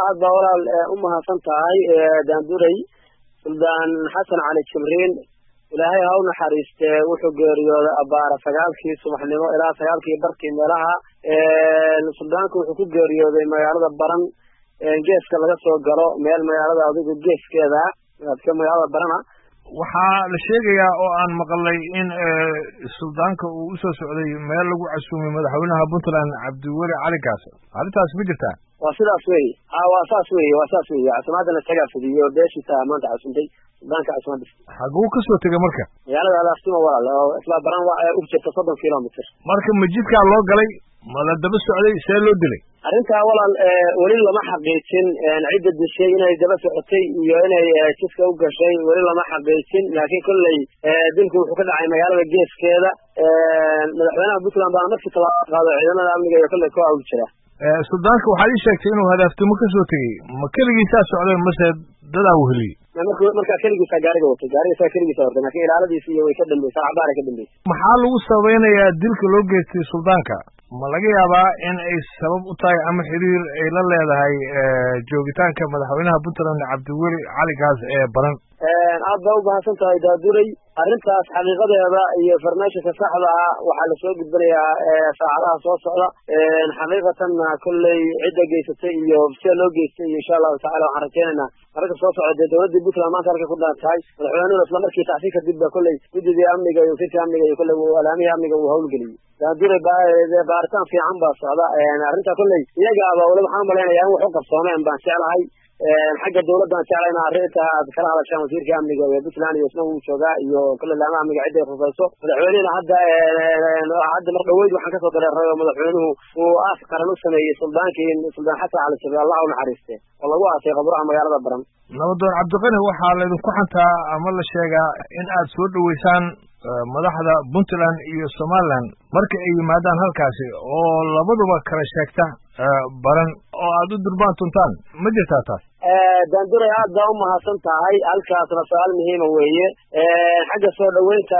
aad baa walaal u mahadsan tahay daanduray suldaan xasan cali jibriil ilaahay ha u naxariistee wuxuu geeriyooday abaara 9kii subaxnimo ilaa 9kii barkii meelaha suldaanku wuxuu ku geeriyooday magaalada Baran geeska laga soo galo meel magaalada adigu geeskeeda magaalada Barana waxaa la sheegayaa oo aan maqlay in suldaanka uu u soo socday meel lagu casuumay madaxweynaha Puntland Cabdiweli Cali Gaas arrintaas ma jirtaa waa sidaas waa saas caasimada taga fidiyo beeshita maanta casuumtay suldaanka caasimada xaguu ka soo tagay marka magaalada Alaastimo walaal oo isla Baran waa u jirta 30 kilomitir marka majidka loo galay ma la daba socday see loo dilay arrinta walaal wali lama xaqiijin cid dishay inay daba socotay iyo inay jiska u gashay wali lama xaqiijin laakiin kullay dilku wuxuu ka dhacay magaalada geeskeeda madaxweynaha Puntland baa markii talaabo qaaday ciidamada amniga iyo kullay ku aw jira suldaanka waxaa ii sheegtay inuu hadaftimo ka soo tagay ma kaligiisa socday mase dadaa uu heliyay marka kaligiisa gaariga kaligiisa horta laakiin ilaaladiisa iyo way ka dambeysay cabaar ka dambeysay maxaa lagu sabaynayaa dilka loo geystay suldaanka ma laga yaabaa in ay sabab u tahay ama xiriir ay la leedahay joogitaanka madaxweynaha Puntland Cabdiweli Cali Gaas ee Baran aad baa u baahsan tahay daadulay arrintaas xaqiiqadeeda iyo farmaashka saxda ah waxaa la soo gudbinayaa saacadaha soo socda xaqiiqatan kullay cidda geysatay iyo sida loo geystay insha Allah ta'ala waxaan rajaynaynaa marka soo socda dawladda Puntland maanta halka ku dhaantay madaxweynuhu isla markii taxsiinka dib kullay guddiga amniga iyo sirka amniga iyo kullay walaamihi amniga uu hawlgeliyay daadulay baaritaan fiican baa socda arrinta kullay iyagaaba wala waxaan maleynayaa in wax u qabsoomeen baan jeclahay xagga dawladda jeclayna arrinta kala hadashaan wasiirka amniga ee Puntland iyo isna uu joogaa iyo kullay laamaha amniga cidda khusayso madaxweynaha hadda mar dhaweyd waxaan ka soo dareeray madaxweynuhu uu aas qaran u sameeyay suldaan xasan cali jibriil Allah u naxariistay oo lagu aasay qabraha magaalada Baran nabadoon Cabdiqani waxaa la idinku xantaa ama la sheegaa in aad soo dhaweysaan madaxda Puntland iyo Somaliland marka ay yimaadaan halkaasi oo labaduba kala sheegta Baran oo aad u durbaan tuntaan ma jirtaa taas daanduray aad baa u mahadsan tahay halkaasna su'aal muhiima weeye xagga soo dhaweynta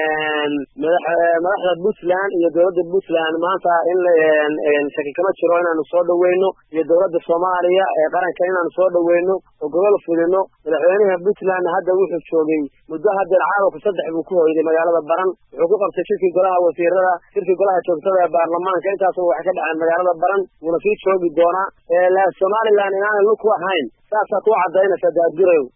madaxda Puntland iyo dawladda Puntland maanta in shaki kama jiro inaanu soo dhaweyno iyo dawladda Soomaaliya ee qaranka inaanu soo dhaweyno oo gobol fudino madaxweynaha Puntland hadda wuxuu joogay muddo hadda caawa 3 buu ku hoyday magaalada Baran wuxuu ku qabtay shirkii golaha wasiirada shirkii golaha joogtada ee baarlamaanka intaas oo wax ka dhacay magaalada Baran wuu sii joogi doonaa Somaliland inaan ku ahayn saasa ku cadaynaysa daadgureeyo